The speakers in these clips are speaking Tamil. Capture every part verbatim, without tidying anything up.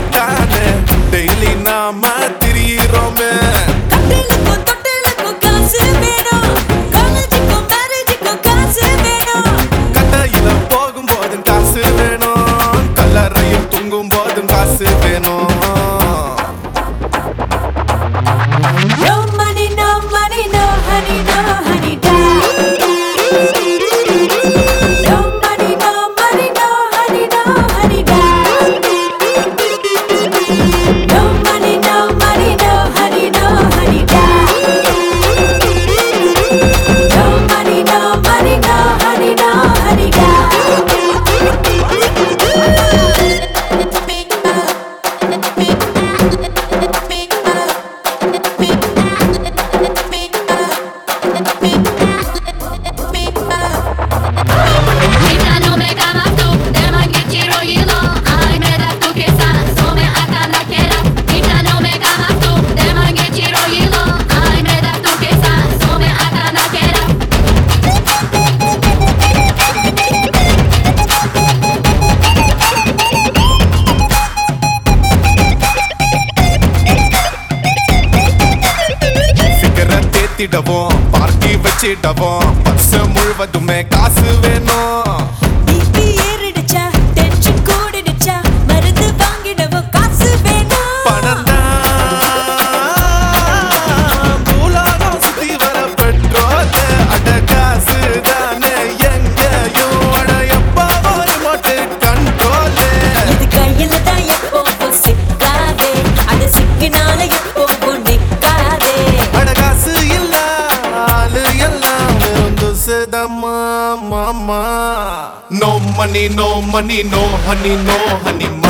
தானே டெய்லி நாம திரியிறோமே. கட்டிலுக்கும் தொட்டிலுக்கும் காசு வேணும், காலேஜுக்கும் மேரேஜுக்கும் காசு வேணும். கட்டையில போகும்போதும் காசு வேணும், கல்லறையில் தூங்கும் போதும் காசு வேணும். No money, no money, no honey, no honey da. No money, no money, no honey, no honey da. No money, no money, no honey, no honey da. No money, no money, no honey, no honey da. திடவும் பார்ட்டி வச்சிடவும் பர்ஸ் முழுவதுமே காசு வேணும். பிபி ஏறிடுச்சா, டென்ஷன் கூடிடுச்சா, மருந்து வாங்கிடவும் காசு வேணும். பணம் மூலாகம் சுத்தி வர பெட்ரோல் அட காசு தானே எங்கேயும் அட எப்ப ஒரு மோட்டு கண்ட்ரோல். இது கையில தான் எப்போவும் சிக்காதே, அது சிக்கினால எப்போவும் நிக்காதே. அட காசு இல்ல ஆளு எல்லாம் வெறும் துசுதம்மா மாமா. No money, no money, no honey, no honey ma.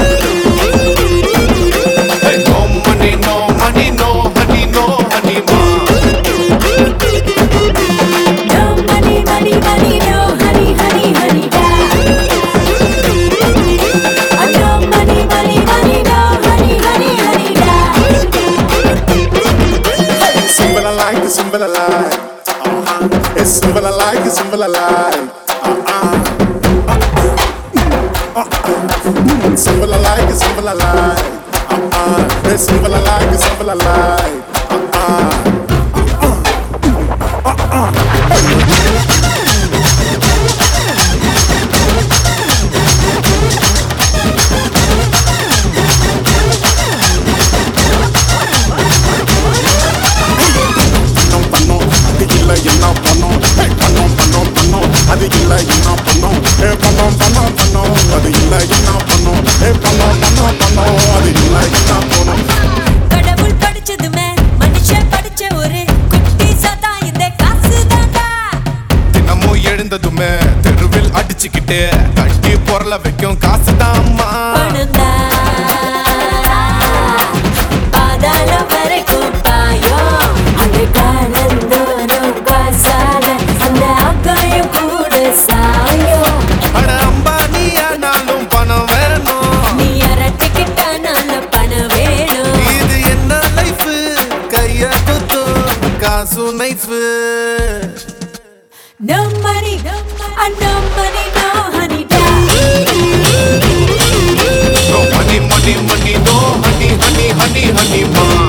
Hey, no money, no money, no honey, no honey ma. No money, money, money, no honey, honey, honey da. No money, money, money, no honey, honey, honey da. Simple I like, it's simple I like. Uh-uh. It's simple I like, it's simple I like. Uh-uh. Uh-uh. Simple I like, it's simple I like. Uh-uh. It's simple I like, it's simple I like. Uh-uh. என்ன பண்ணோம் பண்ணோம் பண்ணோம் பண்ணோம் அது இல்லை என்ன பண்ணோம் ஏ பண்ணோம் பண்ணோம் பண்ணோம் அது இல்லை என்ன பண்ணோம் ஏ பண்ணோம் பண்ணோம் பண்ணோம் அது இல்லை என்ன பண்ணோம். கடவுள் படிச்சதுமே மனுஷன் படிச்ச ஒரு குட்டி சதா இந்த காசு தாண்டா. தினமும் எழுந்ததுமே தெருவில் அடிச்சுக்கிட்டு கட்டி பொருள வைக்கும் காசு தாம்மா. பணந்தா பாதாளம் வரைக்கும் பாயும், அது காலந்தோறும் காசால அந்த ஆகாயம் கூட சாயும். அட அம்பானி ஆனாலும் பணம் வேணும், நீ அரட்டிக்கிட்டானால பணம் வேணும். இது என்ன லைஃப் கைய குத்தும் காசு knife. No money, no money, no honey da. No money, money, money, no honey, honey, honey, honey ma.